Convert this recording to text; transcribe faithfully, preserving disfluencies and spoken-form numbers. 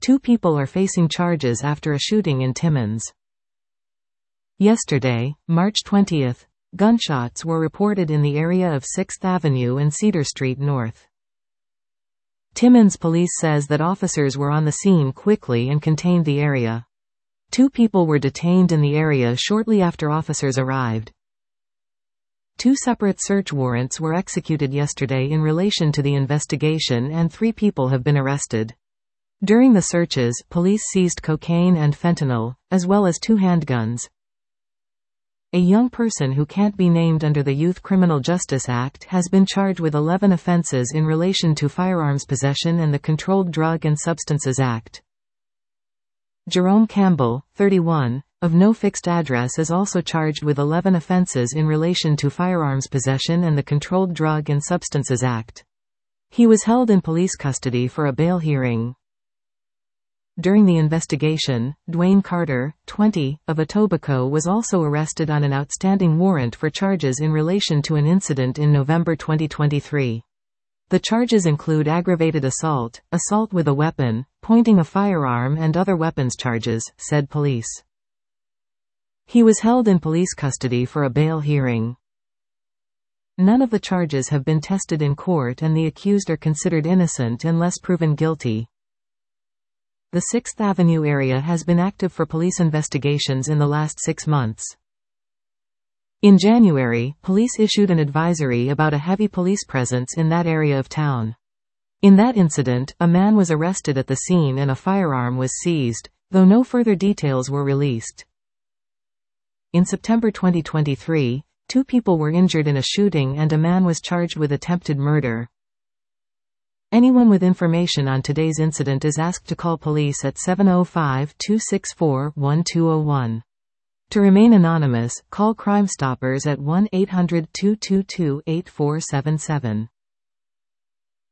Two people are facing charges after a shooting in Timmins. Yesterday, March twentieth, gunshots were reported in the area of sixth Avenue and Cedar Street North. Timmins police says that officers were on the scene quickly and contained the area. Two people were detained in the area shortly after officers arrived. Two separate search warrants were executed yesterday in relation to the investigation, and three people have been arrested. During the searches, police seized cocaine and fentanyl, as well as two handguns. A young person who can't be named under the Youth Criminal Justice Act has been charged with eleven offenses in relation to firearms possession and the Controlled Drug and Substances Act. Jerome Campbell, thirty-one, of no fixed address, is also charged with eleven offenses in relation to firearms possession and the Controlled Drug and Substances Act. He was held in police custody for a bail hearing. During the investigation, Dwayne Carter, twenty, of Etobicoke was also arrested on an outstanding warrant for charges in relation to an incident in November twenty twenty-three. The charges include aggravated assault, assault with a weapon, pointing a firearm, and other weapons charges, said police. He was held in police custody for a bail hearing. None of the charges have been tested in court, and the accused are considered innocent unless proven guilty. The sixth Avenue area has been active for police investigations in the last six months. In January, police issued an advisory about a heavy police presence in that area of town. In that incident, a man was arrested at the scene and a firearm was seized, though no further details were released. In September twenty twenty-three, two people were injured in a shooting and a man was charged with attempted murder. Anyone with information on today's incident is asked to call police at seven oh five, two six four, one two oh one. To remain anonymous, call Crime Stoppers at one eight hundred, two two two, eight four seven seven.